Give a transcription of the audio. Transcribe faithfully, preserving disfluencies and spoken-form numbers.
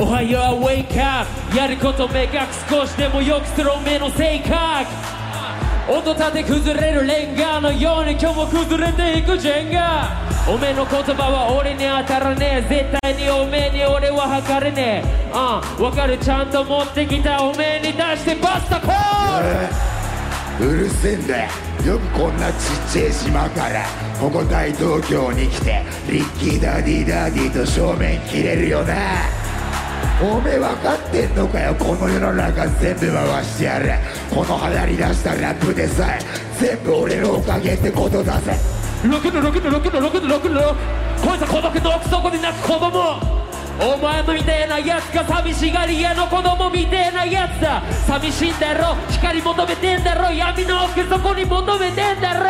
おはよう Wake up やること明確少しでも良くするおめえの性格音立て崩れるレンガのように今日も崩れていくジェンガおめえの言葉は俺に当たらねえ絶対におめえに俺は測れねえああ分かるちゃんと持ってきたおめえに出してバスタコールうるせえんだよよくこんなちっちゃい島からここ大東京に来てリッキーダディダディと正面切れるよなおめえ分かってんのかよこの世の中全部回してやるこの流行りだしたラップでさえ全部俺のおかげってことだぜろくのろくのろくのろくのろくのろくこいつは孤独の奥底で泣く子供お前みたいなやつが寂しがり屋の子供みたいなやつだ寂しいんだろ光求めてんだろ闇の奥底に求めてんだろ